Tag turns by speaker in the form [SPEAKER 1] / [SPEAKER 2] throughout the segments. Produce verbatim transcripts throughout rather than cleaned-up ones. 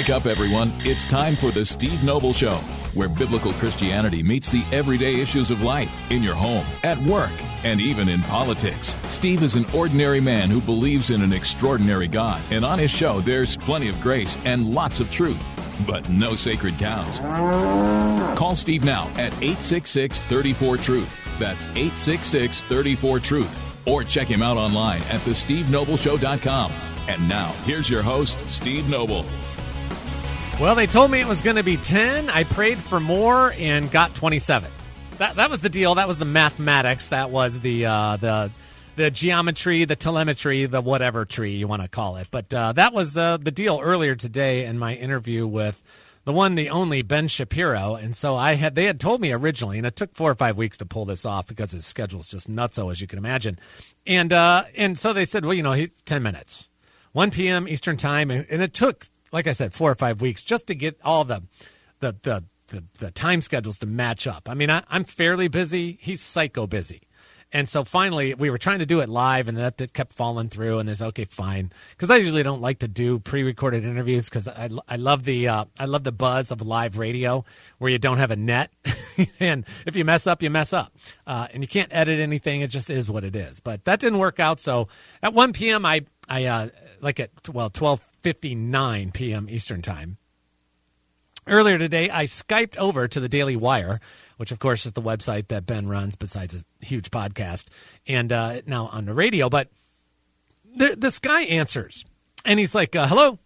[SPEAKER 1] Wake up, everyone. It's time for the Steve Noble Show, where biblical Christianity meets the everyday issues of life in your home, at work, and even in politics. Steve is an ordinary man who believes in an extraordinary God, and on his show, there's plenty of grace and lots of truth, but no sacred cows. Call Steve now at eight six six, three four, truth. That's eight six six, three four, truth. Or check him out online at the steve noble show dot com. And now, here's your host, Steve Noble.
[SPEAKER 2] Well, they told me it was going to be ten. I prayed for more and got twenty-seven. That that was the deal. That was the mathematics. That was the uh, the the geometry, the telemetry, the whatever tree you want to call it. But uh, that was uh, the deal earlier today in my interview with the one, the only Ben Shapiro. And so I had they had told me originally, and it took four or five weeks to pull this off because his schedule's just nutso, as you can imagine. And uh, and so they said, well, you know, he, ten minutes, one p.m. Eastern time, and, and it took, like I said, four or five weeks just to get all the the the the, the time schedules to match up. I mean, I, I'm fairly busy. He's psycho busy. And so finally, we were trying to do it live, and that, that kept falling through. And there's okay, fine, because I usually don't like to do pre-recorded interviews because I, I love the uh, I love the buzz of live radio where you don't have a net, and if you mess up, you mess up, uh, and you can't edit anything. It just is what it is. But that didn't work out. So at one p.m., I I uh, like at well twelve fifty-nine p.m. Eastern time. Earlier today, I Skyped over to the Daily Wire, which, of course, is the website that Ben runs besides his huge podcast, and uh, now on the radio. But the, this guy answers, and he's like, uh, hello?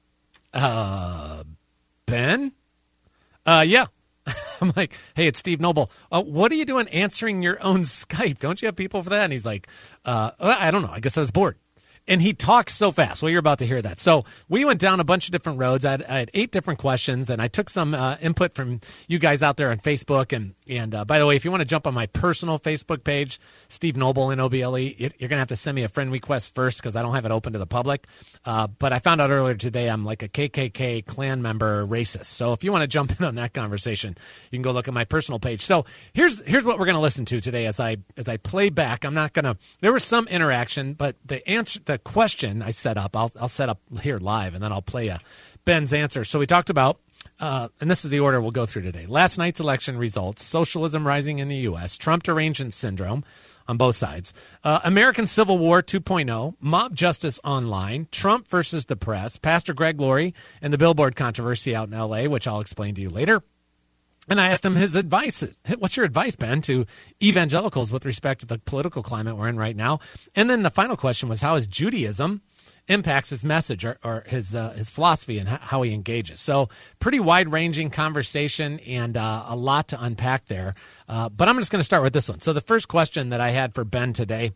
[SPEAKER 2] Uh, Ben? Uh, yeah. I'm like, hey, it's Steve Noble. Uh, what are you doing answering your own Skype? Don't you have people for that? And he's like, uh, I don't know. I guess I was bored. And he talks so fast. Well, you're about to hear that. So we went down a bunch of different roads. I had, I had eight different questions, and I took some uh, input from you guys out there on Facebook. And, and uh, by the way, if you want to jump on my personal Facebook page, Steve Noble, N O B L E, you're going to have to send me a friend request first because I don't have it open to the public. Uh, but I found out earlier today I'm like a K K K Klan member racist. So if you want to jump in on that conversation, you can go look at my personal page. So here's here's what we're going to listen to today as I as I play back. I'm not going to – there was some interaction, but the answer – the question I set up, I'll I'll set up here live, and then I'll play a Ben's answer. So we talked about, uh, and this is the order we'll go through today. Last night's election results, socialism rising in the U S, Trump derangement syndrome on both sides, uh, American Civil War two point oh, mob justice online, Trump versus the press, Pastor Greg Laurie, and the Billboard controversy out in L A, which I'll explain to you later. And I asked him his advice. What's your advice, Ben, to evangelicals with respect to the political climate we're in right now? And then the final question was how is Judaism impacts his message or, or his uh, his philosophy and how he engages. So pretty wide-ranging conversation and uh, a lot to unpack there. Uh, but I'm just going to start with this one. So the first question that I had for Ben today,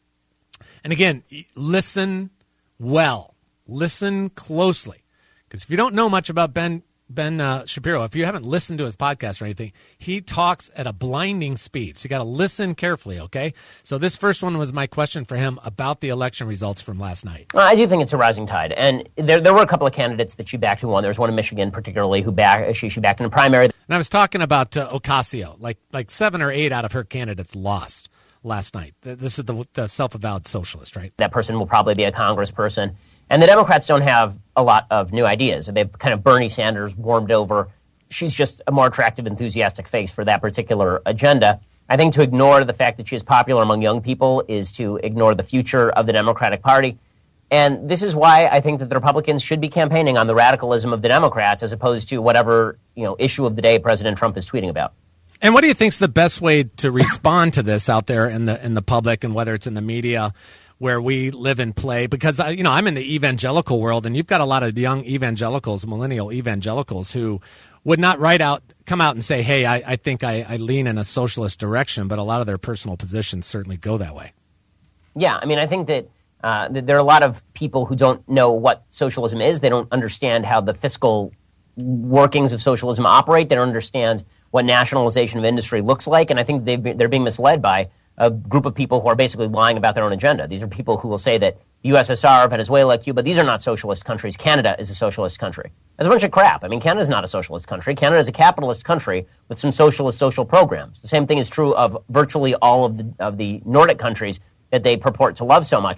[SPEAKER 2] and again, listen well. Listen closely. Because if you don't know much about Ben Ben uh, Shapiro, if you haven't listened to his podcast or anything, he talks at a blinding speed. So you got to listen carefully, okay? So this first one was my question for him about the election results from last night.
[SPEAKER 3] Well, I do think it's a rising tide. And there there were a couple of candidates that she backed who won. There was one in Michigan particularly who backed, she, she backed in a primary.
[SPEAKER 2] And I was talking about uh, Ocasio. Like, like seven or eight out of her candidates lost last night. This is the, the self-avowed socialist, right?
[SPEAKER 3] That person will probably be a congressperson. And the Democrats don't have a lot of new ideas. They've kind of Bernie Sanders warmed over. She's just a more attractive, enthusiastic face for that particular agenda. I think to ignore the fact that she is popular among young people is to ignore the future of the Democratic Party. And this is why I think that the Republicans should be campaigning on the radicalism of the Democrats as opposed to whatever, you know, issue of the day President Trump is tweeting about.
[SPEAKER 2] And what do you think is the best way to respond to this out there in the in the public, and whether it's in the media where we live and play? Because, you know, I'm in the evangelical world, and you've got a lot of young evangelicals, millennial evangelicals, who would not write out, come out and say, hey, I, I think I, I lean in a socialist direction, but a lot of their personal positions certainly go that way.
[SPEAKER 3] Yeah, I mean, I think that, uh, that there are a lot of people who don't know what socialism is. They don't understand how the fiscal workings of socialism operate. They don't understand what nationalization of industry looks like, and I think they've been, they're being misled by a group of people who are basically lying about their own agenda. These are people who will say that the U S S R, Venezuela, Cuba, these are not socialist countries. Canada is a socialist country. That's a bunch of crap. I mean, Canada is not a socialist country. Canada is a capitalist country with some socialist social programs. The same thing is true of virtually all of the, of the Nordic countries that they purport to love so much.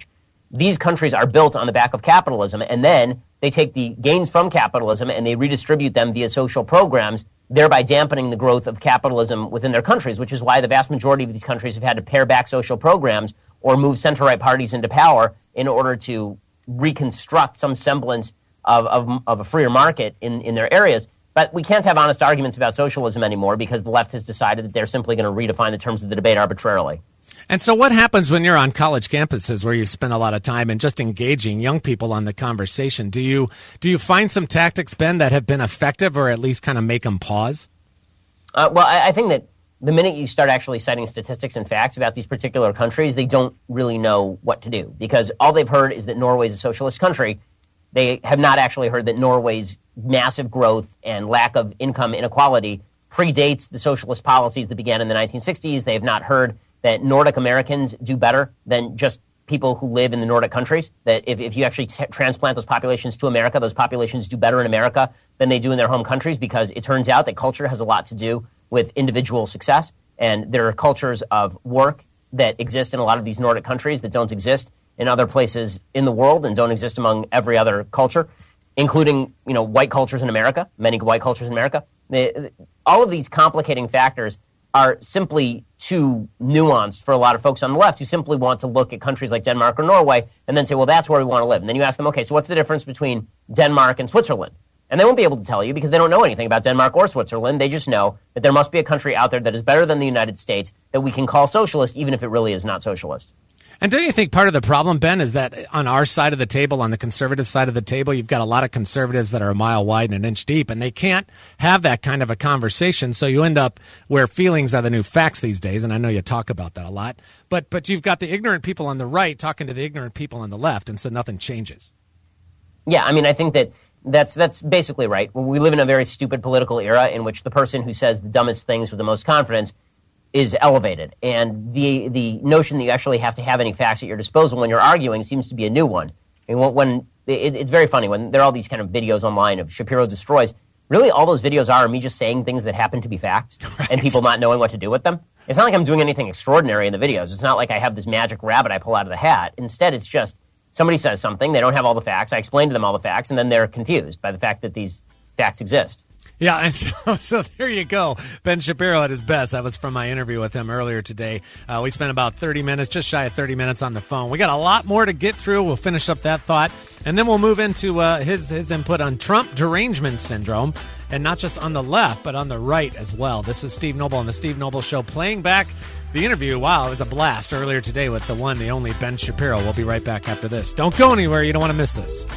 [SPEAKER 3] these countries are built on the back of capitalism, and then they take the gains from capitalism and they redistribute them via social programs, thereby dampening the growth of capitalism within their countries, which is why the vast majority of these countries have had to pare back social programs or move center-right parties into power in order to reconstruct some semblance of, of, of a freer market in, in their areas. But we can't have honest arguments about socialism anymore because the left has decided that they're simply going to redefine the terms of the debate arbitrarily.
[SPEAKER 2] And so what happens when you're on college campuses where you spend a lot of time and just engaging young people on the conversation? Do you do you find some tactics, Ben, that have been effective or at least kind of make them pause?
[SPEAKER 3] Uh, well, I, I think that the minute you start actually citing statistics and facts about these particular countries, they don't really know what to do because all they've heard is that Norway is a socialist country. They have not actually heard that Norway's massive growth and lack of income inequality predates the socialist policies that began in the nineteen sixties. They have not heard that Nordic Americans do better than just people who live in the Nordic countries, that if, if you actually t- transplant those populations to America, those populations do better in America than they do in their home countries because it turns out that culture has a lot to do with individual success. And there are cultures of work that exist in a lot of these Nordic countries that don't exist in other places in the world and don't exist among every other culture, including, you know, white cultures in America, many white cultures in America. The, all of these complicating factors are simply too nuanced for a lot of folks on the left who simply want to look at countries like Denmark or Norway and then say, well, that's where we want to live. And then you ask them, okay, so what's the difference between Denmark and Switzerland? And they won't be able to tell you because they don't know anything about Denmark or Switzerland. They just know that there must be a country out there that is better than the United States that we can call socialist, even if it really is not socialist.
[SPEAKER 2] And don't you think part of the problem, Ben, is that on our side of the table, on the conservative side of the table, you've got a lot of conservatives that are a mile wide and an inch deep, and they can't have that kind of a conversation. So you end up where feelings are the new facts these days, and I know you talk about that a lot. But but you've got the ignorant people on the right talking to the ignorant people on the left, and so nothing changes.
[SPEAKER 3] Yeah, I mean, I think that that's that's basically right. We live in a very stupid political era in which the person who says the dumbest things with the most confidence is elevated. And the the notion that you actually have to have any facts at your disposal when you're arguing seems to be a new one. I mean, when, when it, it's very funny when there are all these kind of videos online of Shapiro destroys, really all those videos are me just saying things that happen to be facts right. and people not knowing what to do with them. It's not like I'm doing anything extraordinary in the videos. It's not like I have this magic rabbit I pull out of the hat. Instead, it's just somebody says something, they don't have all the facts, I explain to them all the facts, and then they're confused by the fact that these facts exist.
[SPEAKER 2] Yeah, and so, so there you go. Ben Shapiro at his best. That was from my interview with him earlier today. Uh, we spent about thirty minutes, just shy of thirty minutes on the phone. We got a lot more to get through. We'll finish up that thought, and then we'll move into uh, his, his input on Trump derangement syndrome, and not just on the left, but on the right as well. This is Steve Noble on The Steve Noble Show, playing back the interview. Wow, it was a blast earlier today with the one, the only Ben Shapiro. We'll be right back after this. Don't go anywhere. You don't want to miss this.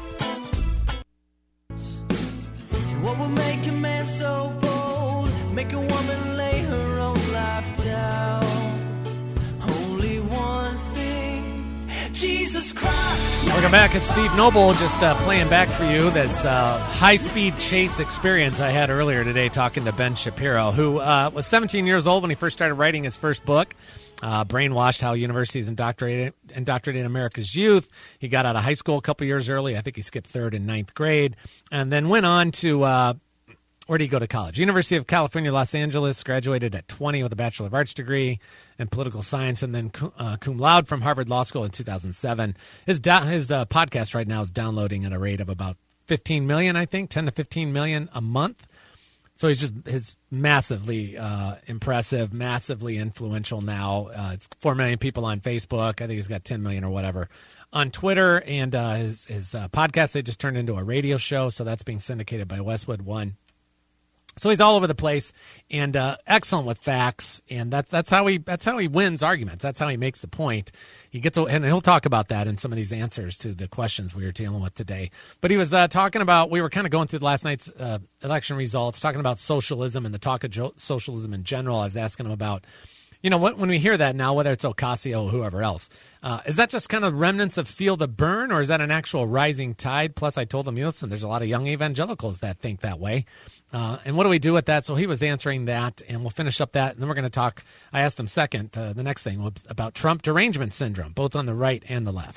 [SPEAKER 4] What would make a man so bold? Make a woman lay her own life down. Only one thing, Jesus Christ.
[SPEAKER 2] Welcome back. It's Steve Noble, just uh, playing back for you this uh, high-speed chase experience I had earlier today talking to Ben Shapiro, who uh, was seventeen years old when he first started writing his first book. Uh, brainwashed how universities indoctrinated, indoctrinated America's youth. He got out of high school a couple years early. I think he skipped third and ninth grade, and then went on to, uh, where did he go to college? University of California, Los Angeles, graduated at twenty with a Bachelor of Arts degree in political science, and then uh, cum laude from Harvard Law School in two thousand seven. His, da- his uh, podcast right now is downloading at a rate of about fifteen million, I think, ten to fifteen million a month. So he's just his massively uh, impressive, massively influential now. Uh, it's four million people on Facebook. I think he's got ten million or whatever on Twitter. And uh, his, his uh, podcast, they just turned into a radio show. So that's being syndicated by Westwood One. So he's all over the place and uh, excellent with facts, and that's that's how he that's how he wins arguments. That's how he makes the point. He gets, and he'll talk about that in some of these answers to the questions we were dealing with today. But he was uh, talking about, we were kind of going through last night's uh, election results, talking about socialism and the talk of jo- socialism in general. I was asking him about, you know, what when we hear that now, whether it's Ocasio or whoever else, uh, is that just kind of remnants of feel the burn, or is that an actual rising tide? Plus, I told him, listen, there's a lot of young evangelicals that think that way. Uh, and what do we do with that? So he was answering that, and we'll finish up that. And then we're going to talk, I asked him second, uh, the next thing was about Trump derangement syndrome, both on the right and the left.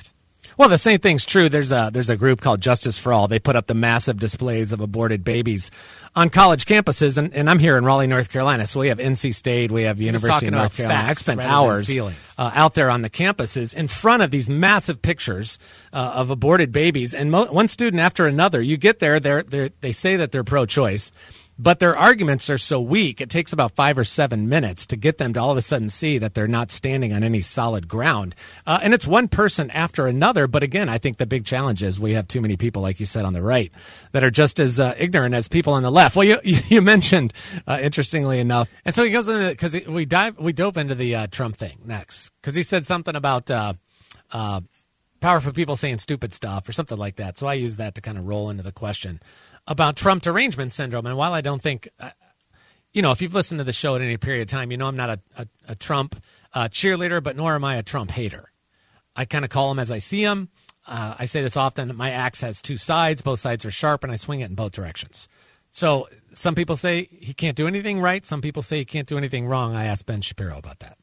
[SPEAKER 2] Well, the same thing's true. There's a there's a group called Justice for All. They put up the massive displays of aborted babies on college campuses, and, and I'm here in Raleigh, North Carolina. So we have N C State, we have University of North Carolina. I spent hours uh, out there on the campuses in front of these massive pictures uh, of aborted babies, and mo- one student after another. You get there, they're, they're, they say that they're pro-choice, but their arguments are so weak, it takes about five or seven minutes to get them to all of a sudden see that they're not standing on any solid ground. Uh, and it's one person after another. But again, I think the big challenge is we have too many people, like you said, on the right that are just as uh, ignorant as people on the left. Well, you you mentioned, uh, interestingly enough, and so he goes into, because we dive we dove into the uh, Trump thing next, because he said something about uh, uh, powerful people saying stupid stuff or something like that. So I use that to kind of roll into the question about Trump derangement syndrome. And while I don't think, uh, you know, if you've listened to the show at any period of time, you know I'm not a, a, a Trump uh, cheerleader, but nor am I a Trump hater. I kind of call him as I see him. Uh, I say this often, that my axe has two sides. Both sides are sharp, and I swing it in both directions. So some people say he can't do anything right. Some people say he can't do anything wrong. I asked Ben Shapiro about that.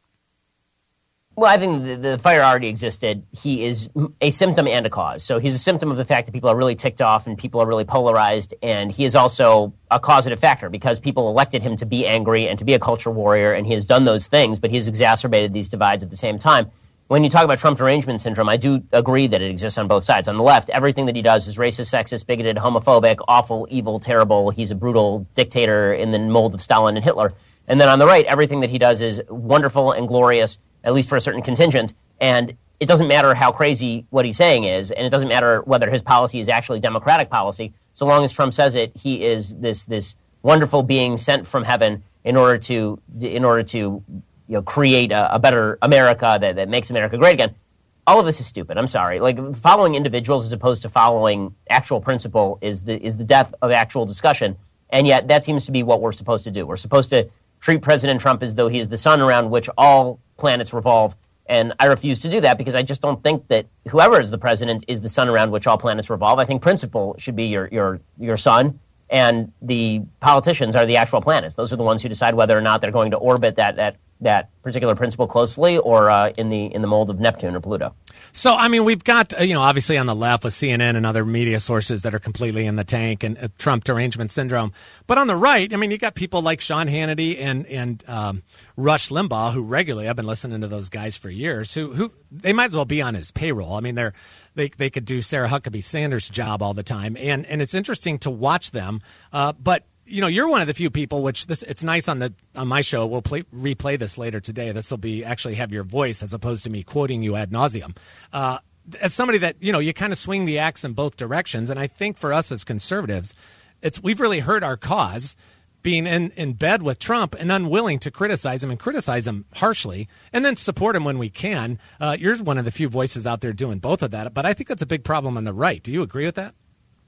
[SPEAKER 3] Well, I think the, the fire already existed. He is a symptom and a cause. So he's a symptom of the fact that people are really ticked off and people are really polarized. And he is also a causative factor because people elected him to be angry and to be a culture warrior. And he has done those things, but he has exacerbated these divides at the same time. When you talk about Trump derangement syndrome, I do agree that it exists on both sides. On the left, everything that he does is racist, sexist, bigoted, homophobic, awful, evil, terrible. He's a brutal dictator in the mold of Stalin and Hitler. And then on the right, everything that he does is wonderful and glorious, at least for a certain contingent, and it doesn't matter how crazy what he's saying is, and it doesn't matter whether his policy is actually democratic policy. So long as Trump says it, he is this this wonderful being sent from heaven in order to in order to you know create a, a better America that, that makes America great again. All of this is stupid. I'm sorry. Like following individuals as opposed to following actual principle is the is the death of actual discussion, and yet that seems to be what we're supposed to do. We're supposed to treat President Trump as though he is the sun around which all planets revolve. And I refuse to do that because I just don't think that whoever is the president is the sun around which all planets revolve. I think principle should be your your your sun, and the politicians are the actual planets. Those are the ones who decide whether or not they're going to orbit that that that particular principle closely or uh, in the in the mold of Neptune or Pluto.
[SPEAKER 2] So, I mean, we've got, uh, you know, obviously on the left with C N N and other media sources that are completely in the tank and uh, Trump derangement syndrome. But on the right, I mean, you got people like Sean Hannity and and um, Rush Limbaugh, who regularly, I've been listening to those guys for years, who who they might as well be on his payroll. I mean, they're they they could do Sarah Huckabee Sanders' job all the time. And, and it's interesting to watch them. Uh, but you know, you're one of the few people, which this it's nice on the on my show. We'll play, replay this later today. This will be actually have your voice as opposed to me quoting you ad nauseum. Uh, as somebody that, you know, you kind of swing the axe in both directions. And I think for us as conservatives, it's we've really hurt our cause being in, in bed with Trump and unwilling to criticize him and criticize him harshly and then support him when we can. Uh, you're one of the few voices out there doing both of that. But I think that's a big problem on the right. Do you agree with that?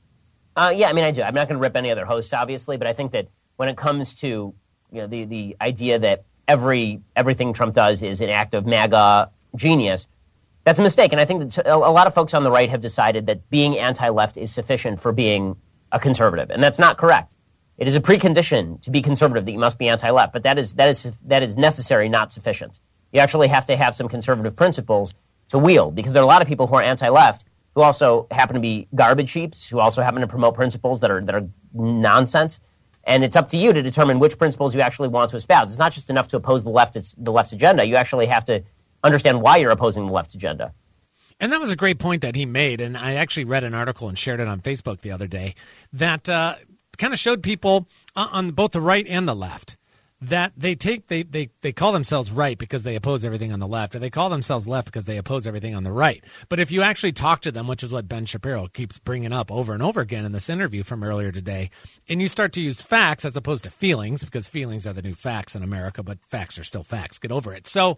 [SPEAKER 3] Uh, yeah, I mean, I do. I'm not going to rip any other hosts, obviously, but I think that when it comes to you know the, the idea that every everything Trump does is an act of MAGA genius, that's a mistake. And I think that a lot of folks on the right have decided that being anti-left is sufficient for being a conservative, and that's not correct. It is a precondition to be conservative that you must be anti-left, but that is that is that is necessary, not sufficient. You actually have to have some conservative principles to wield, because there are a lot of people who are anti-left who also happen to be garbage heaps, who also happen to promote principles that are that are nonsense. And it's up to you to determine which principles you actually want to espouse. It's not just enough to oppose the left, it's the left's agenda. You actually have to understand why you're opposing the left's agenda.
[SPEAKER 2] And that was a great point that he made. And I actually read an article and shared it on Facebook the other day that uh, kind of showed people on both the right and the left that they take they, they they call themselves right because they oppose everything on the left, or they call themselves left because they oppose everything on the right. But if you actually talk to them, which is what Ben Shapiro keeps bringing up over and over again in this interview from earlier today, and you start to use facts as opposed to feelings, because feelings are the new facts in America, but facts are still facts. Get over it. So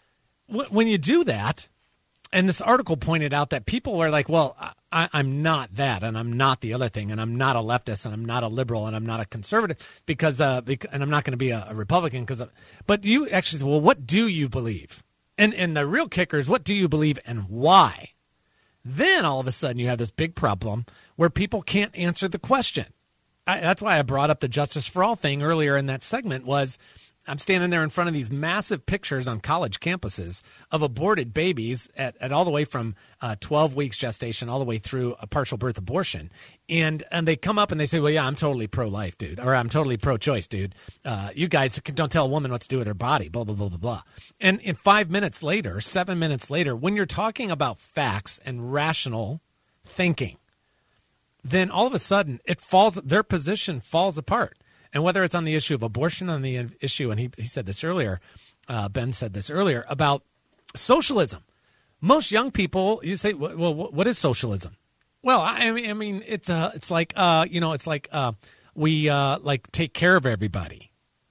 [SPEAKER 2] w- when you do that, and this article pointed out that people were like, well, I, I'm not that, and I'm not the other thing, and I'm not a leftist, and I'm not a liberal, and I'm not a conservative, because, uh, because and I'm not going to be a, a Republican. because. Of, but you actually say, well, what do you believe? And, and the real kicker is, what do you believe and why? Then all of a sudden you have this big problem where people can't answer the question. I, that's why I brought up the Justice for All thing earlier in that segment was, I'm standing there in front of these massive pictures on college campuses of aborted babies at, at all the way from uh, twelve weeks gestation all the way through a partial birth abortion. And and they come up and they say, well, yeah, I'm totally pro-life, dude. Or I'm totally pro-choice, dude. Uh, you guys don't tell a woman what to do with her body, blah, blah, blah, blah, blah. And in five minutes later, seven minutes later, when you're talking about facts and rational thinking, then all of a sudden it falls, their position falls apart. And whether it's on the issue of abortion, on the issue, and he, he said this earlier, uh, Ben said this earlier, about socialism. Most young people, you say, well, what is socialism? Well, I mean, I mean, it's uh, it's like, uh, you know, it's like uh, we uh, like take care of everybody.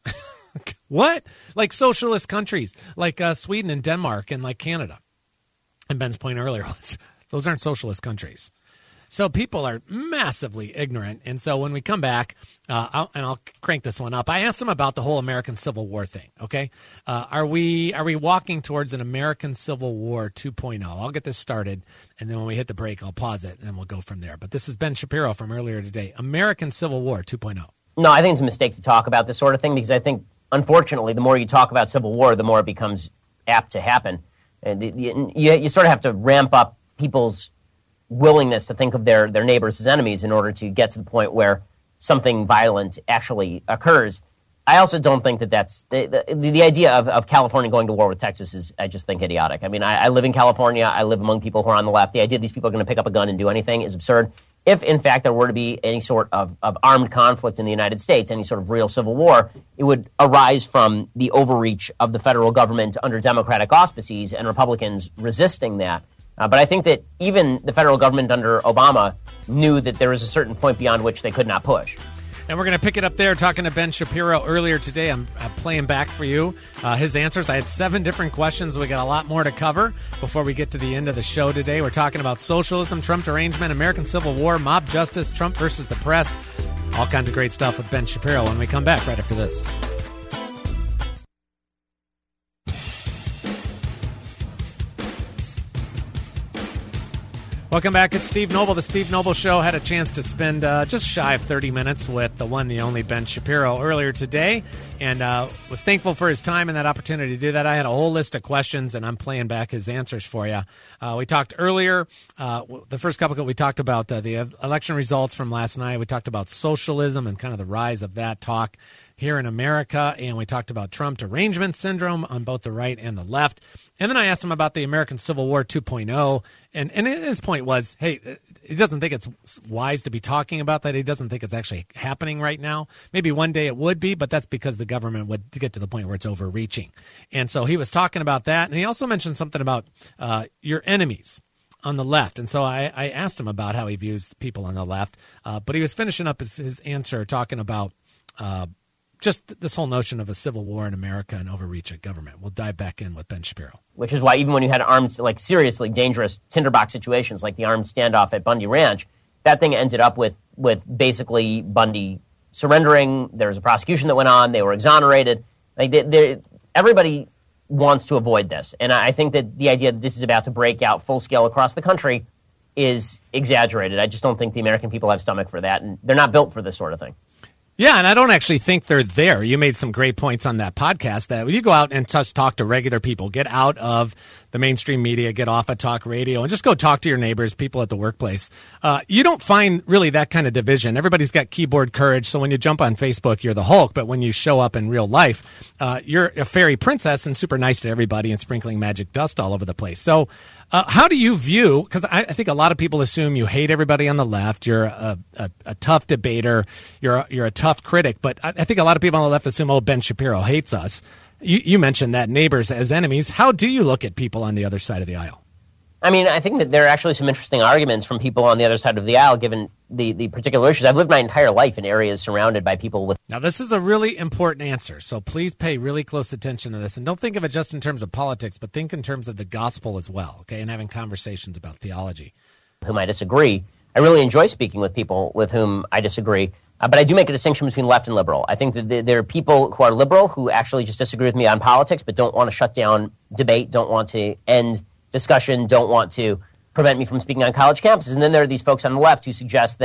[SPEAKER 2] What? Like socialist countries, like uh, Sweden and Denmark and like Canada. And Ben's point earlier was, those aren't socialist countries. So people are massively ignorant. And so when we come back, uh, I'll, and I'll crank this one up, I asked him about the whole American Civil War thing, okay? Uh, are we are we walking towards an American Civil War two point oh? I'll get this started, and then when we hit the break, I'll pause it, and we'll go from there. But this is Ben Shapiro from earlier today, American Civil War two point oh.
[SPEAKER 3] No, I think it's a mistake to talk about this sort of thing because I think, unfortunately, the more you talk about Civil War, the more it becomes apt to happen. And the, the, you, you sort of have to ramp up people's willingness to think of their, their neighbors as enemies in order to get to the point where something violent actually occurs. I also don't think that that's the, the, the idea of, of California going to war with Texas is, I just think, idiotic. I mean, I, I live in California. I live among people who are on the left. The idea these people are going to pick up a gun and do anything is absurd. If, in fact, there were to be any sort of, of armed conflict in the United States, any sort of real civil war, it would arise from the overreach of the federal government under Democratic auspices and Republicans resisting that. Uh, but I think that even the federal government under Obama knew that there was a certain point beyond which they could not push.
[SPEAKER 2] And we're going to pick it up there, talking to Ben Shapiro earlier today. I'm, I'm playing back for you uh, his answers. I had seven different questions. We got a lot more to cover before we get to the end of the show today. We're talking about socialism, Trump derangement, American Civil War, mob justice, Trump versus the press. All kinds of great stuff with Ben Shapiro when we come back right after this. Welcome back. It's Steve Noble. The Steve Noble Show had a chance to spend uh, just shy of thirty minutes with the one, the only Ben Shapiro earlier today, and uh, was thankful for his time and that opportunity to do that. I had a whole list of questions, and I'm playing back his answers for you. Uh, we talked earlier, uh, the first couple, we talked about uh, the election results from last night. We talked about socialism and kind of the rise of that talk here in America, and we talked about Trump derangement syndrome on both the right and the left. And then I asked him about the American Civil War two point oh, and, and his point was, hey, he doesn't think it's wise to be talking about that. He doesn't think it's actually happening right now. Maybe one day it would be, but that's because the government would get to the point where it's overreaching. And so he was talking about that, and he also mentioned something about uh, your enemies on the left. And so I, I asked him about how he views people on the left, uh, but he was finishing up his, his answer talking about uh, just this whole notion of a civil war in America and overreach of government. We'll dive back in with Ben Shapiro. Which
[SPEAKER 3] is why even when you had armed, like seriously dangerous tinderbox situations like the armed standoff at Bundy Ranch, that thing ended up with, with basically Bundy surrendering. There was a prosecution that went on. They were exonerated. Like they, they, everybody wants to avoid this. And I think that the idea that this is about to break out full scale across the country is exaggerated. I just don't think the American people have stomach for that, and they're not built for this sort of thing.
[SPEAKER 2] Yeah, and I don't actually think they're there. You made some great points on that podcast that when you go out and just talk to regular people, get out of the mainstream media, get off of talk radio, and just go talk to your neighbors, people at the workplace. Uh, you don't find really that kind of division. Everybody's got keyboard courage, so when you jump on Facebook, you're the Hulk, but when you show up in real life, uh, you're a fairy princess and super nice to everybody and sprinkling magic dust all over the place. So uh, how do you view, because I, I think a lot of people assume you hate everybody on the left, you're a, a, a tough debater, you're a, you're a tough critic, but I, I think a lot of people on the left assume, oh, Ben Shapiro hates us. You, you mentioned that neighbors as enemies. How do you look at people on the other side of the aisle?
[SPEAKER 3] I mean, I think that there are actually some interesting arguments from people on the other side of the aisle, given the, the particular issues. I've lived my entire life in areas surrounded by people with...
[SPEAKER 2] Now, this is a really important answer, so please pay really close attention to this. And don't think of it just in terms of politics, but think in terms of the gospel as well, okay, and having conversations about theology.
[SPEAKER 3] Whom I disagree. I really enjoy speaking with people with whom I disagree. Uh, but I do make a distinction between left and liberal. I think that th- there are people who are liberal who actually just disagree with me on politics, but don't want to shut down debate, don't want to end discussion, don't want to prevent me from speaking on college campuses. And then there are these folks on the left who suggest that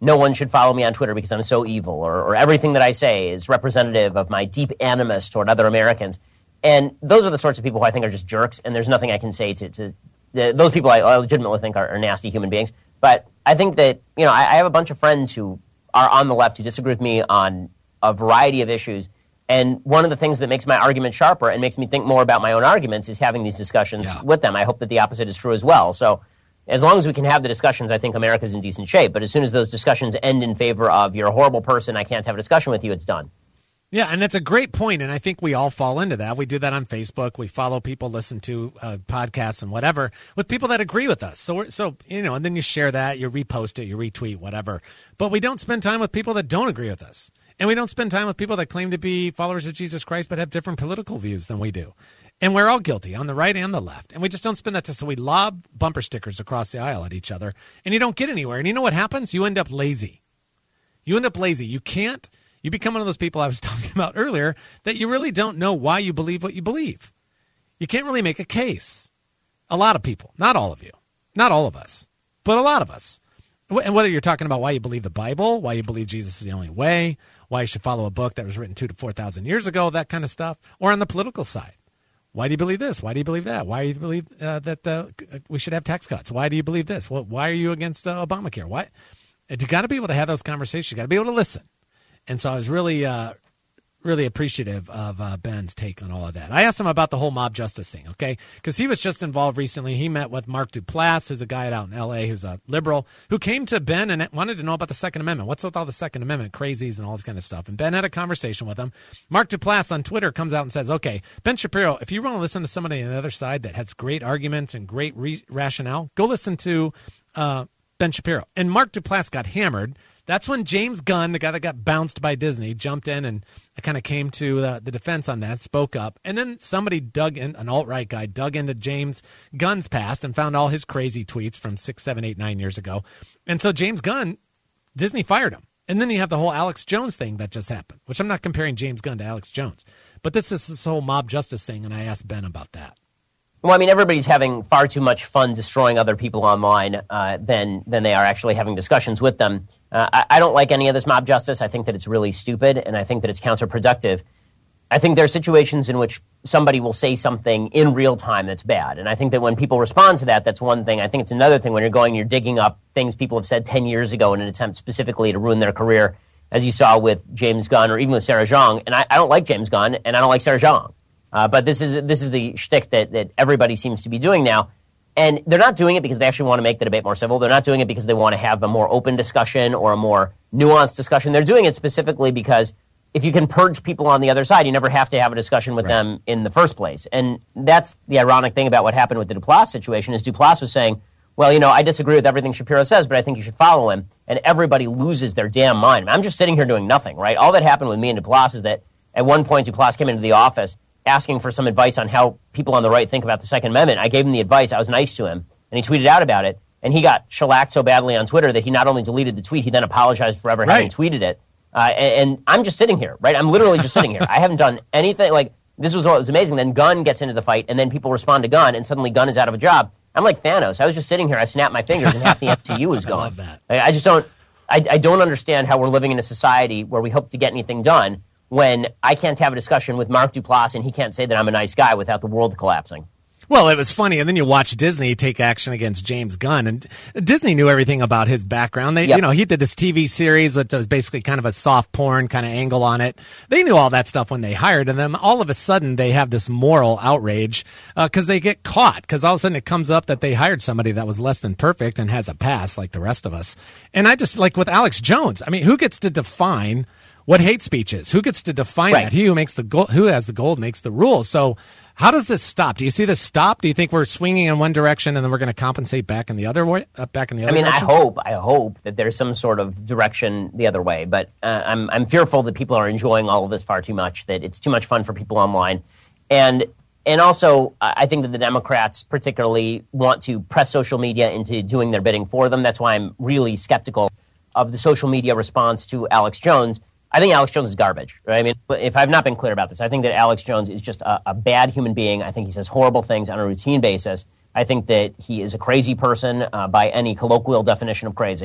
[SPEAKER 3] no one should follow me on Twitter because I'm so evil, or, or everything that I say is representative of my deep animus toward other Americans. And those are the sorts of people who I think are just jerks, and there's nothing I can say to, to uh, those people I, I legitimately think are, are nasty human beings. But I think that, you know, I, I have a bunch of friends who are on the left who disagree with me on a variety of issues. And one of the things that makes my argument sharper and makes me think more about my own arguments is having these discussions
[SPEAKER 2] yeah.
[SPEAKER 3] with them. I hope that the opposite is true as well. So as long as we can have the discussions, I think America's in decent shape. But as soon as those discussions end in favor of you're a horrible person, I can't have a discussion with you, it's done.
[SPEAKER 2] Yeah, and that's a great point, and I think we all fall into that. We do that on Facebook. We follow people, listen to uh, podcasts and whatever with people that agree with us. So, we're, so you know, and then you share that, you repost it, you retweet, whatever. But we don't spend time with people that don't agree with us. And we don't spend time with people that claim to be followers of Jesus Christ but have different political views than we do. And we're all guilty on the right and the left. And we just don't spend that time. So we lob bumper stickers across the aisle at each other, and you don't get anywhere. And you know what happens? You end up lazy. You end up lazy. You can't. You become one of those people I was talking about earlier that you really don't know why you believe what you believe. You can't really make a case. A lot of people, not all of you, not all of us, but a lot of us. And whether you're talking about why you believe the Bible, why you believe Jesus is the only way, why you should follow a book that was written two to four thousand years ago, that kind of stuff, or on the political side. Why do you believe this? Why do you believe that? Why do you believe uh, that uh, we should have tax cuts? Why do you believe this? Well, why are you against uh, Obamacare? Why? You got to be able to have those conversations. You got to be able to listen. And so I was really, uh, really appreciative of uh, Ben's take on all of that. I asked him about the whole mob justice thing, okay? Because he was just involved recently. He met with Mark Duplass, who's a guy out in L A who's a liberal, who came to Ben and wanted to know about the Second Amendment. What's with all the Second Amendment crazies and all this kind of stuff? And Ben had a conversation with him. Mark Duplass on Twitter comes out and says, okay, Ben Shapiro, if you want to listen to somebody on the other side that has great arguments and great re- rationale, go listen to uh, Ben Shapiro. And Mark Duplass got hammered. That's when James Gunn, the guy that got bounced by Disney, jumped in and kind of came to uh, the defense on that, spoke up. And then somebody dug in, an alt-right guy, dug into James Gunn's past and found all his crazy tweets from six, seven, eight, nine years ago. And so James Gunn, Disney fired him. And then you have the whole Alex Jones thing that just happened, which I'm not comparing James Gunn to Alex Jones. But this is this whole mob justice thing, and I asked Ben about that.
[SPEAKER 3] Well, I mean, everybody's having far too much fun destroying other people online uh, than than they are actually having discussions with them. Uh, I, I don't like any of this mob justice. I think that it's really stupid, and I think that it's counterproductive. I think there are situations in which somebody will say something in real time that's bad, and I think that when people respond to that, that's one thing. I think it's another thing when you're going, you're digging up things people have said ten years ago in an attempt specifically to ruin their career, as you saw with James Gunn or even with Sarah Jeong. And I, I don't like James Gunn, and I don't like Sarah Jeong. Uh, but this is this is the shtick that, that everybody seems to be doing now. And they're not doing it because they actually want to make the debate more civil. They're not doing it because they want to have a more open discussion or a more nuanced discussion. They're doing it specifically because if you can purge people on the other side, you never have to have a discussion with right. them in the first place. And that's the ironic thing about what happened with the Duplass situation is Duplass was saying, well, you know, I disagree with everything Shapiro says, but I think you should follow him. And everybody loses their damn mind. I'm just sitting here doing nothing, right? All that happened with me and Duplass is that at one point Duplass came into the office asking for some advice on how people on the right think about the Second Amendment. I gave him the advice. I was nice to him, and he tweeted out about it. And he got shellacked so badly on Twitter that he not only deleted the tweet, he then apologized for ever right. having tweeted it. Uh, and, and I'm just sitting here, right? I'm literally just sitting here. I haven't done anything. Like, this was what was amazing. Then Gunn gets into the fight, and then people respond to Gunn, and suddenly Gunn is out of a job. I'm like Thanos. I was just sitting here. I snapped my fingers, and half the M C U was gone. I love that. I, I just don't. I, I don't understand how we're living in a society where we hope to get anything done when I can't have a discussion with Mark Duplass and he can't say that I'm a nice guy without the world collapsing.
[SPEAKER 2] Well, it was funny, and then you watch Disney take action against James Gunn, and Disney knew everything about his background. They, yep. you know, he did this T V series that was basically kind of a soft porn kind of angle on it. They knew all that stuff when they hired him. And then all of a sudden, they have this moral outrage because uh, they get caught. Because all of a sudden, it comes up that they hired somebody that was less than perfect and has a past like the rest of us. And I just like with Alex Jones. I mean, who gets to define what hate speech is? Who gets to define right. that? He who makes the gold, who has the gold makes the rules. So how does this stop? Do you see this stop? Do you think we're swinging in one direction and then we're going to compensate back in the other way? Uh, back in the other.
[SPEAKER 3] I mean,
[SPEAKER 2] direction?
[SPEAKER 3] I hope, I hope that there's some sort of direction the other way. But uh, I'm, I'm fearful that people are enjoying all of this far too much. That it's too much fun for people online, and and also I think that the Democrats particularly want to press social media into doing their bidding for them. That's why I'm really skeptical of the social media response to Alex Jones. I think Alex Jones is garbage. Right? I mean, if I've not been clear about this, I think that Alex Jones is just a, a bad human being. I think he says horrible things on a routine basis. I think that he is a crazy person uh, by any colloquial definition of crazy.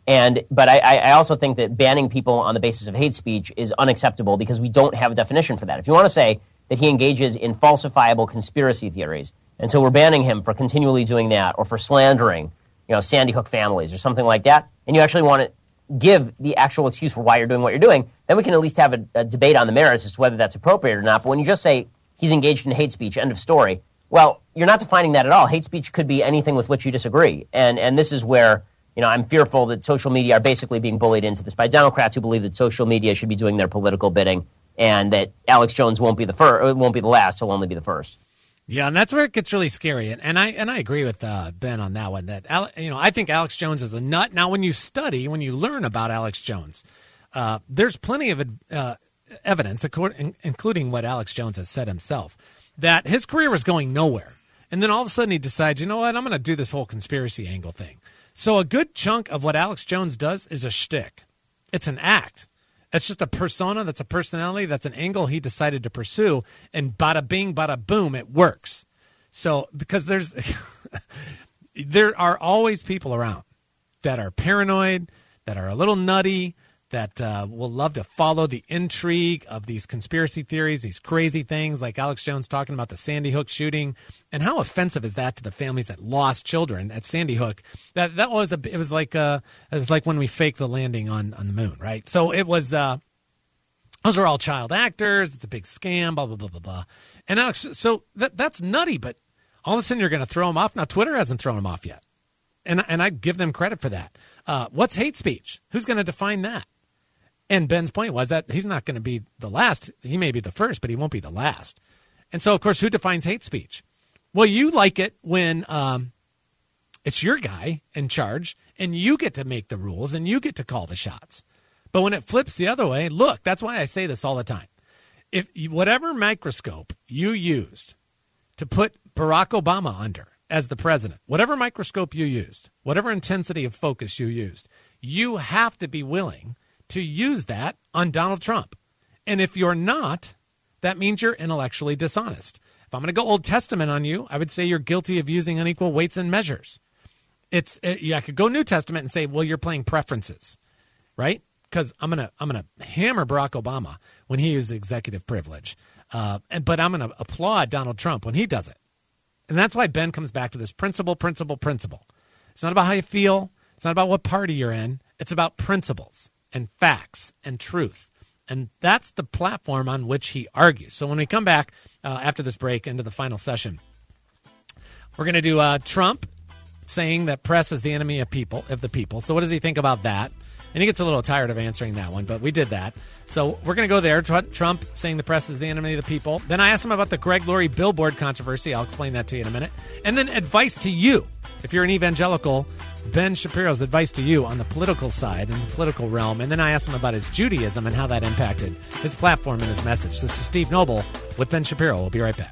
[SPEAKER 3] And but I, I also think that banning people on the basis of hate speech is unacceptable because we don't have a definition for that. If you want to say that he engages in falsifiable conspiracy theories, and so we're banning him for continually doing that, or for slandering, you know, Sandy Hook families or something like that, and you actually want to give the actual excuse for why you're doing what you're doing, then we can at least have a, a debate on the merits as to whether that's appropriate or not. But when you just say he's engaged in hate speech, end of story, well, you're not defining that at all. Hate speech could be anything with which you disagree, and and this is where, you know, I'm fearful that social media are basically being bullied into this by Democrats who believe that social media should be doing their political bidding, and that Alex Jones won't be the first, won't be the last, he'll only be the first.
[SPEAKER 2] Yeah, and that's where it gets really scary. And, and I and I agree with uh, Ben on that one. That you know, I think Alex Jones is a nut. Now, when you study, when you learn about Alex Jones, uh, there's plenty of uh, evidence, including what Alex Jones has said himself, that his career was going nowhere. And then all of a sudden he decides, you know what, I'm going to do this whole conspiracy angle thing. So a good chunk of what Alex Jones does is a shtick. It's an act. It's just a persona. That's a personality. That's an angle he decided to pursue. And bada bing, bada boom, it works. So because there's there are always people around that are paranoid, that are a little nutty, that uh, will love to follow the intrigue of these conspiracy theories, these crazy things like Alex Jones talking about the Sandy Hook shooting. And how offensive is that to the families that lost children at Sandy Hook? That that was a it was like uh it was like when we faked the landing on, on the moon, right? So it was uh those are all child actors. It's a big scam, blah blah blah blah blah. And Alex, so that that's nutty, but all of a sudden you're going to throw them off. Now Twitter hasn't thrown them off yet, and and I give them credit for that. Uh, what's hate speech? Who's going to define that? And Ben's point was that he's not going to be the last. He may be the first, but he won't be the last. And so, of course, who defines hate speech? Well, you like it when um, it's your guy in charge, and you get to make the rules, and you get to call the shots. But when it flips the other way, look, that's why I say this all the time. If you, whatever microscope you used to put Barack Obama under as the president, whatever microscope you used, whatever intensity of focus you used, you have to be willing to use that on Donald Trump. And if you're not, that means you're intellectually dishonest. If I'm going to go Old Testament on you, I would say you're guilty of using unequal weights and measures. It's it, yeah, I could go New Testament and say, well, you're playing preferences, right? Because I'm gonna I'm gonna hammer Barack Obama when he uses executive privilege, uh, and but I'm gonna applaud Donald Trump when he does it. And that's why Ben comes back to this principle, principle, principle. It's not about how you feel. It's not about what party you're in. It's about principles and facts and truth. And that's the platform on which he argues. So when we come back uh, after this break into the final session, we're going to do uh, Trump saying that press is the enemy of people, of the people. So what does he think about that? And he gets a little tired of answering that one, but we did that. So we're going to go there. Trump saying the press is the enemy of the people. Then I asked him about the Greg Laurie billboard controversy. I'll explain that to you in a minute. And then advice to you. If you're an evangelical, Ben Shapiro's advice to you on the political side and the political realm. And then I asked him about his Judaism and how that impacted his platform and his message. This is Steve Noble with Ben Shapiro. We'll be right back.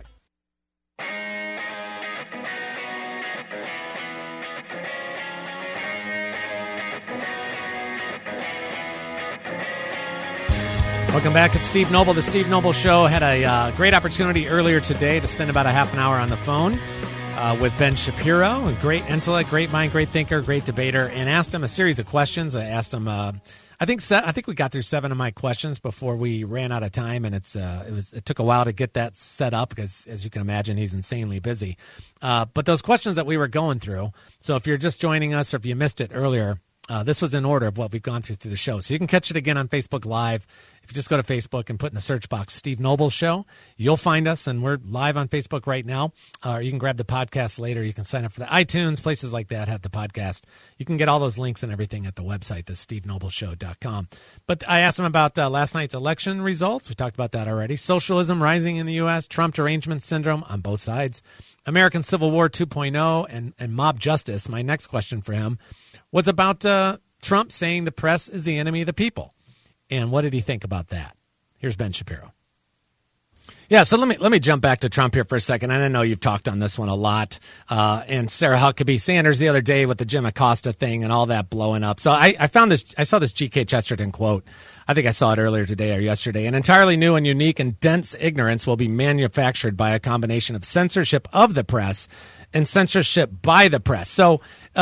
[SPEAKER 2] Welcome back. It's Steve Noble. The Steve Noble Show had a uh, great opportunity earlier today to spend about a half an hour on the phone uh, with Ben Shapiro, a great intellect, great mind, great thinker, great debater, and asked him a series of questions. I asked him, uh, I think, se- I think we got through seven of my questions before we ran out of time, and it's uh, it was it took a while to get that set up because, as you can imagine, he's insanely busy. Uh, but those questions that we were going through. So if you're just joining us, or if you missed it earlier. Uh, this was in order of what we've gone through through the show. So you can catch it again on Facebook Live. If you just go to Facebook and put in the search box Steve Noble Show, you'll find us, and we're live on Facebook right now. Uh, or you can grab the podcast later. You can sign up for the iTunes, places like that have the podcast. You can get all those links and everything at the website, the steve noble show dot com. But I asked him about uh, last night's election results. We talked about that already. Socialism rising in the U S, Trump derangement syndrome on both sides, American Civil War two point oh, and, and mob justice. My next question for him was about uh, Trump saying the press is the enemy of the people. And what did he think about that? Here's Ben Shapiro. Yeah, so let me let me jump back to Trump here for a second. And I know you've talked on this one a lot. Uh, and Sarah Huckabee Sanders the other day with the Jim Acosta thing and all that blowing up. So I, I found this, I saw this G K Chesterton quote. I think I saw it earlier today or yesterday. An entirely new and unique and dense ignorance will be manufactured by a combination of censorship of the press and censorship by the press. So uh,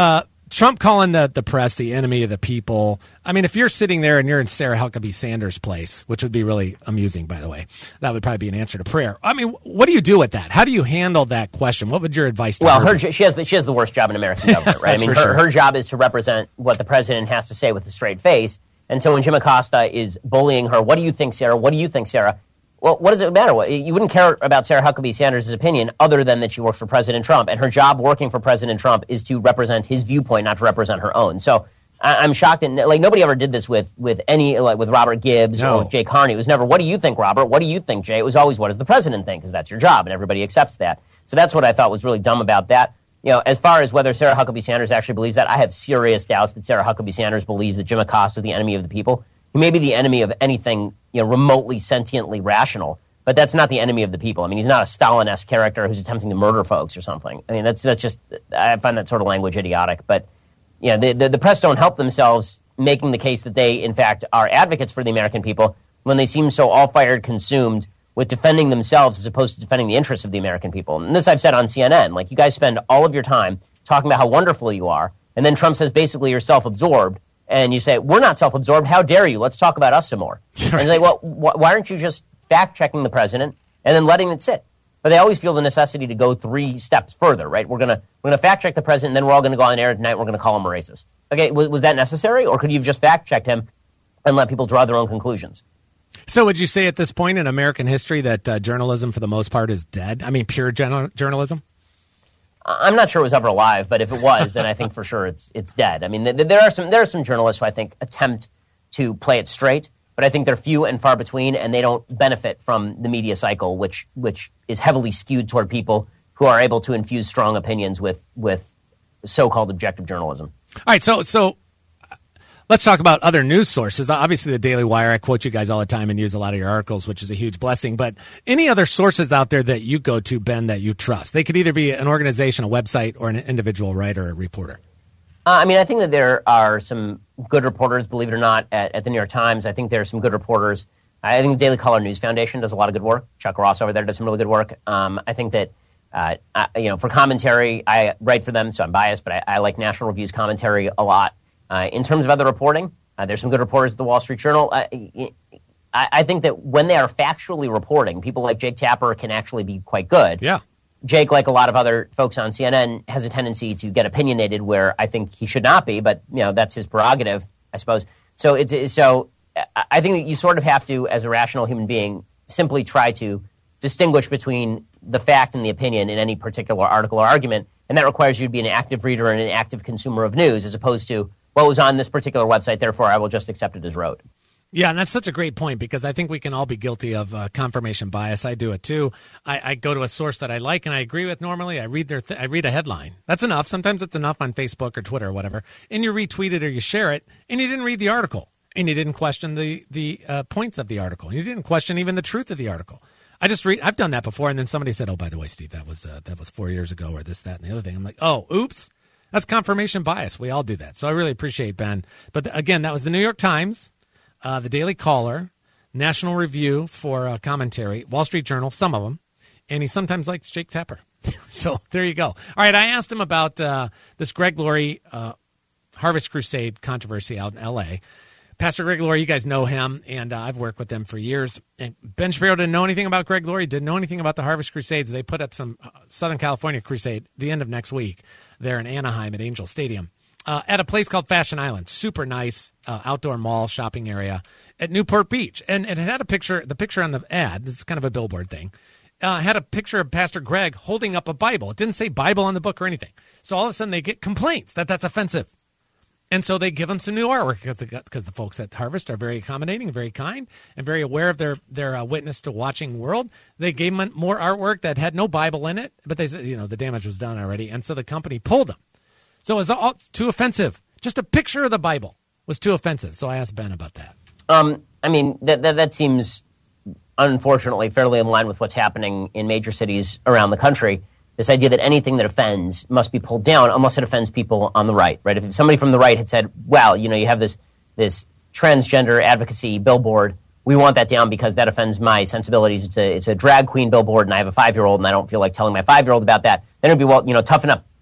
[SPEAKER 2] Trump calling the, the press the enemy of the people. I mean, if you're sitting there and you're in Sarah Huckabee Sanders' place, which would be really amusing, by the way, that would probably be an answer to prayer. I mean, what do you do with that? How do you handle that question? What would your advice to
[SPEAKER 3] well,
[SPEAKER 2] her
[SPEAKER 3] her,
[SPEAKER 2] be?
[SPEAKER 3] she has the, she has the worst job in American government, right? I mean, her,
[SPEAKER 2] sure.
[SPEAKER 3] her job is to represent what the president has to say with a straight face. And so when Jim Acosta is bullying her, what do you think, Sarah? What do you think, Sarah? Well, what does it matter? You wouldn't care about Sarah Huckabee Sanders' opinion other than that she works for President Trump. And her job working for President Trump is to represent his viewpoint, not to represent her own. So I, I'm shocked. And like nobody ever did this with with any like with Robert Gibbs
[SPEAKER 2] no.
[SPEAKER 3] or with Jay Carney. It was never, what do you think, Robert? What do you think, Jay? It was always, what does the president think? Because that's your job, and everybody accepts that. So that's what I thought was really dumb about that. You know, as far as whether Sarah Huckabee Sanders actually believes that, I have serious doubts that Sarah Huckabee Sanders believes that Jim Acosta is the enemy of the people. He may be the enemy of anything, you know, remotely sentiently rational. But that's not the enemy of the people. I mean, he's not a Stalin-esque character who's attempting to murder folks or something. I mean, that's that's just, I find that sort of language idiotic. But, you know, the, the, the press don't help themselves making the case that they, in fact, are advocates for the American people when they seem so all-fired consumed with defending themselves as opposed to defending the interests of the American people. And this I've said on C N N. Like, you guys spend all of your time talking about how wonderful you are, and then Trump says basically you're self-absorbed, and you say, we're not self-absorbed. How dare you? Let's talk about us some more. Right. And it's like, well, wh- why aren't you just fact-checking the president and then letting it sit? But they always feel the necessity to go three steps further, right? We're gonna we're gonna fact-check the president, and then we're all gonna go on air tonight. And we're gonna call him a racist. Okay, was, was that necessary, or could you have just fact-checked him and let people draw their own conclusions?
[SPEAKER 2] So, would you say at this point in American history that uh, journalism, for the most part, is dead? I mean, pure gen- journalism.
[SPEAKER 3] I'm not sure it was ever alive, but if it was, then I think for sure it's it's dead. I mean, th- there are some there are some journalists who I think attempt to play it straight. But I think they're few and far between, and they don't benefit from the media cycle, which which is heavily skewed toward people who are able to infuse strong opinions with with so-called objective journalism.
[SPEAKER 2] All right, so so let's talk about other news sources. Obviously, the Daily Wire. I quote you guys all the time and use a lot of your articles, which is a huge blessing. But any other sources out there that you go to, Ben, that you trust? They could either be an organization, a website, or an individual writer or reporter.
[SPEAKER 3] Uh, I mean, I think that there are some good reporters, believe it or not, at, at the New York Times. I think there are some good reporters. I think the Daily Caller News Foundation does a lot of good work. Chuck Ross over there does some really good work. Um, I think that, uh, I, you know, for commentary, I write for them, so I'm biased, but I, I like National Review's commentary a lot. Uh, in terms of other reporting, uh, there's some good reporters at the Wall Street Journal. Uh, I, I think that when they are factually reporting, people like Jake Tapper can actually be quite good.
[SPEAKER 2] Yeah.
[SPEAKER 3] Jake, like a lot of other folks on C N N, has a tendency to get opinionated where I think he should not be, but you know that's his prerogative, I suppose. So it's so I think that you sort of have to, as a rational human being, simply try to distinguish between the fact and the opinion in any particular article or argument, and that requires you to be an active reader and an active consumer of news, as opposed to what was on this particular website, therefore I will just accept it as rote.
[SPEAKER 2] Yeah, and that's such a great point, because I think we can all be guilty of uh, confirmation bias. I do it too. I, I go to a source that I like and I agree with normally. I read their th- I read a headline. That's enough. Sometimes it's enough on Facebook or Twitter or whatever. And you retweet it or you share it, and you didn't read the article, and you didn't question the the uh, points of the article. You didn't question even the truth of the article. I just read. I've done that before, and then somebody said, "Oh, by the way, Steve, that was uh, that was four years ago," or this, that, and the other thing. I'm like, "Oh, oops." That's confirmation bias. We all do that. So I really appreciate Ben. But the, again, that was the New York Times. Uh, the Daily Caller, National Review for uh, commentary, Wall Street Journal, some of them, and he sometimes likes Jake Tapper. So there you go. All right, I asked him about uh, this Greg Laurie uh, Harvest Crusade controversy out in L A. Pastor Greg Laurie, you guys know him, and uh, I've worked with them for years. And Ben Shapiro didn't know anything about Greg Laurie, didn't know anything about the Harvest Crusades. They put up some uh, Southern California crusade the end of next week there in Anaheim at Angel Stadium. Uh, at a place called Fashion Island, super nice uh, outdoor mall shopping area at Newport Beach. And, and it had a picture, the picture on the ad, this is kind of a billboard thing, uh, had a picture of Pastor Greg holding up a Bible. It didn't say Bible on the book or anything. So all of a sudden they get complaints that that's offensive. And so they give him some new artwork because the, because the folks at Harvest are very accommodating, very kind, and very aware of their, their uh, witness to watching world. They gave him more artwork that had no Bible in it, but they said, you know, the damage was done already. And so the company pulled them. So it was all too offensive. Just a picture of the Bible was too offensive. So I asked Ben about that.
[SPEAKER 3] Um, I mean, that, that that seems, unfortunately, fairly in line with what's happening in major cities around the country. This idea that anything that offends must be pulled down unless it offends people on the right, right? If somebody from the right had said, well, you know, you have this this transgender advocacy billboard, we want that down because that offends my sensibilities. It's a it's a drag queen billboard, and I have a five-year-old, and I don't feel like telling my five-year-old about that. Then it'd be, well, you know, toughen up.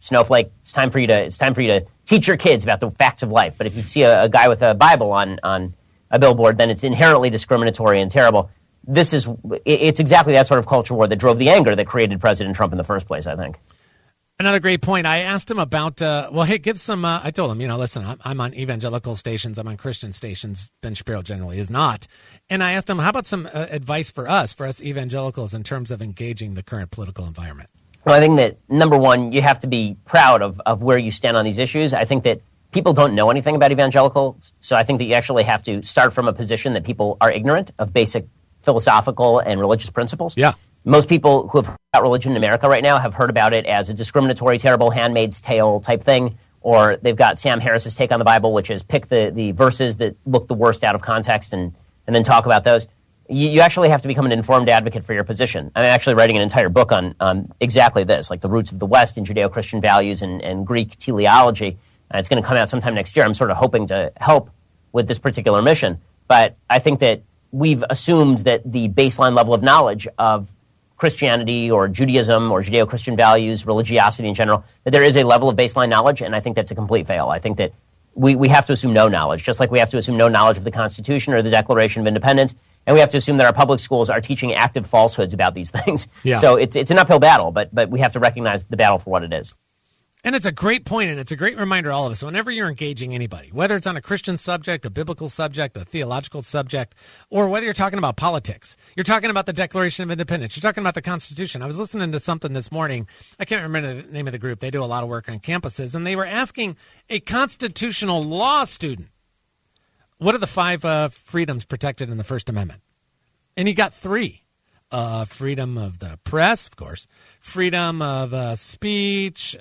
[SPEAKER 3] snowflake. It's time for you to it's time for you to teach your kids about the facts of life. But if you see a, a guy with a Bible on on a billboard, then it's inherently discriminatory and terrible. This is it's exactly that sort of culture war that drove the anger that created President Trump in the first place, I think.
[SPEAKER 2] Another great point. I asked him about, uh, well, hey, give some, uh, I told him, you know, listen, I'm, I'm on evangelical stations. I'm on Christian stations. Ben Shapiro generally is not. And I asked him, how about some uh, advice for us, for us evangelicals, in terms of engaging the current political environment?
[SPEAKER 3] Well, I think that, number one, you have to be proud of, of where you stand on these issues. I think that people don't know anything about evangelicals. So I think that you actually have to start from a position that people are ignorant of basic philosophical and religious principles.
[SPEAKER 2] Yeah.
[SPEAKER 3] Most people who have heard about religion in America right now have heard about it as a discriminatory, terrible Handmaid's Tale type thing, or they've got Sam Harris's take on the Bible, which is pick the, the verses that look the worst out of context and, and then talk about those. You, you actually have to become an informed advocate for your position. I'm actually writing an entire book on, on exactly this, like the roots of the West in Judeo-Christian values and, and Greek teleology. Uh, it's going to come out sometime next year. I'm sort of hoping to help with this particular mission. But I think that we've assumed that the baseline level of knowledge of Christianity or Judaism or Judeo-Christian values, religiosity in general, that there is a level of baseline knowledge, and I think that's a complete fail. I think that we, we have to assume no knowledge, just like we have to assume no knowledge of the Constitution or the Declaration of Independence, and we have to assume that our public schools are teaching active falsehoods about these things.
[SPEAKER 2] Yeah.
[SPEAKER 3] So it's it's an uphill battle, but but we have to recognize the battle for what it is.
[SPEAKER 2] And it's a great point, and it's a great reminder to all of us, whenever you're engaging anybody, whether it's on a Christian subject, a biblical subject, a theological subject, or whether you're talking about politics, you're talking about the Declaration of Independence, you're talking about the Constitution. I was listening to something this morning. I can't remember the name of the group. They do a lot of work on campuses, and they were asking a constitutional law student, what are the five uh, freedoms protected in the First Amendment? And he got three. Uh, freedom of the press, of course, freedom of uh, speech,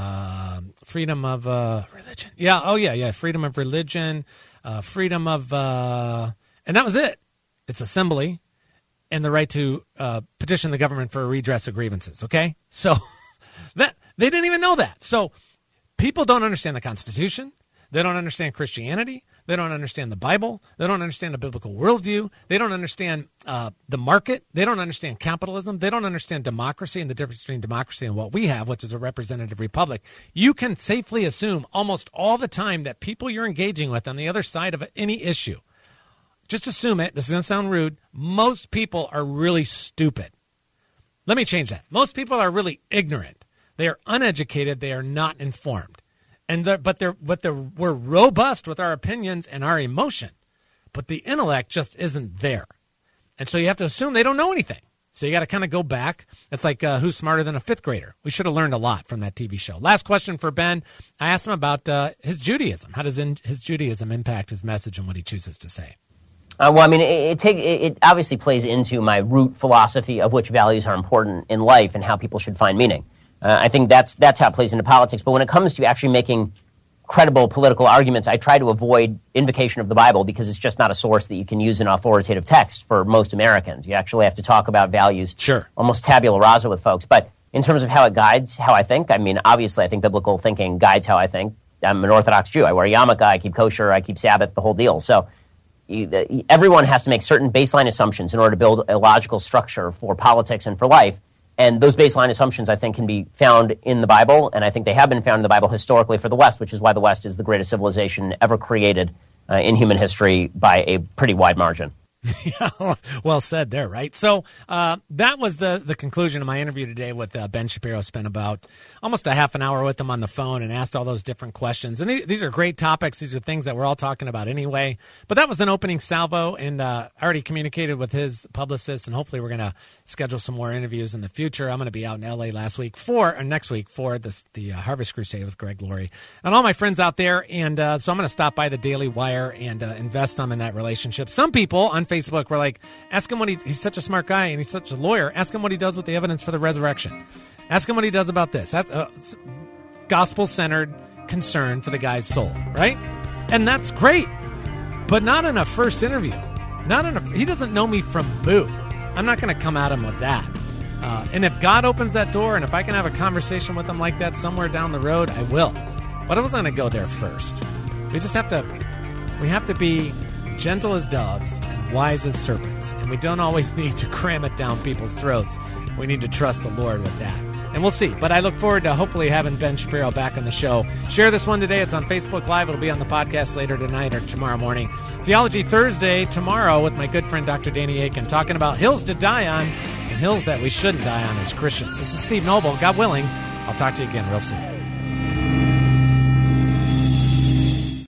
[SPEAKER 2] uh, freedom of uh, religion. Yeah, oh, yeah, yeah, freedom of religion, uh, freedom of, uh, and that was it. It's assembly and the right to uh, petition the government for a redress of grievances, okay? So that they didn't even know that. So people don't understand the Constitution. They don't understand Christianity. They don't understand the Bible. They don't understand the biblical worldview. They don't understand uh, the market. They don't understand capitalism. They don't understand democracy and the difference between democracy and what we have, which is a representative republic. You can safely assume almost all the time that people you're engaging with on the other side of any issue, just assume it. This is going to sound rude. Most people are really stupid. Let me change that. Most people are really ignorant. They are uneducated. They are not informed. And they're, but they're but they're we're robust with our opinions and our emotion, but the intellect just isn't there, and so you have to assume they don't know anything. So you got to kind of go back. It's like uh, who's smarter than a fifth grader? We should have learned a lot from that T V show. Last question for Ben. I asked him about uh, his Judaism. How does in, his Judaism impact his message and what he chooses to say?
[SPEAKER 3] Uh, well, I mean, it, it, take, it, it obviously plays into my root philosophy of which values are important in life and how people should find meaning. Uh, I think that's that's how it plays into politics. But when it comes to actually making credible political arguments, I try to avoid invocation of the Bible because it's just not a source that you can use in authoritative text for most Americans. You actually have to talk about values
[SPEAKER 2] sure.
[SPEAKER 3] almost tabula rasa with folks. But in terms of how it guides how I think, I mean, obviously I think biblical thinking guides how I think. I'm an Orthodox Jew. I wear a yarmulke. I keep kosher. I keep Sabbath, the whole deal. So you, everyone has to make certain baseline assumptions in order to build a logical structure for politics and for life. And those baseline assumptions, I think, can be found in the Bible, and I think they have been found in the Bible historically for the West, which is why the West is the greatest civilization ever created uh, in human history by a pretty wide margin.
[SPEAKER 2] Yeah, well said there, right? So uh, that was the, the conclusion of my interview today with uh, Ben Shapiro. Spent about almost a half an hour with him on the phone and asked all those different questions. And th- these are great topics. These are things that we're all talking about anyway. But that was an opening salvo, and uh, I already communicated with his publicist, and hopefully we're going to schedule some more interviews in the future. I'm going to be out in L A last week for, or next week for this, the uh, Harvest Crusade with Greg Laurie and all my friends out there. And uh, so I'm going to stop by the Daily Wire and uh, invest some in that relationship. Some people on Facebook were like, ask him what he, he's such a smart guy and he's such a lawyer. Ask him what he does with the evidence for the resurrection. Ask him what he does about this. That's a gospel-centered concern for the guy's soul, right? And that's great, but not in a first interview. Not in a, he doesn't know me from boo. I'm not going to come at him with that. Uh, and if God opens that door and if I can have a conversation with him like that somewhere down the road, I will. But I was going to go there first. We just have to, we have to be gentle as doves and wise as serpents. And we don't always need to cram it down people's throats. We need to trust the Lord with that. And we'll see. But I look forward to hopefully having Ben Shapiro back on the show. Share this one today. It's on Facebook Live. It'll be on the podcast later tonight or tomorrow morning. Theology Thursday tomorrow with my good friend Doctor Danny Akin talking about hills to die on and hills that we shouldn't die on as Christians. This is Steve Noble. God willing, I'll talk to you again real soon.